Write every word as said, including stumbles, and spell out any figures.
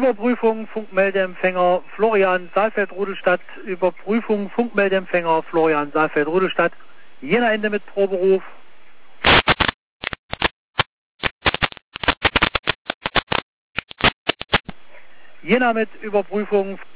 Überprüfung Funkmeldeempfänger Florian Saalfeld-Rudelstadt. Überprüfung Funkmeldeempfänger Florian Saalfeld-Rudelstadt. Jena Ende mit Proberuf. Jena mit Überprüfung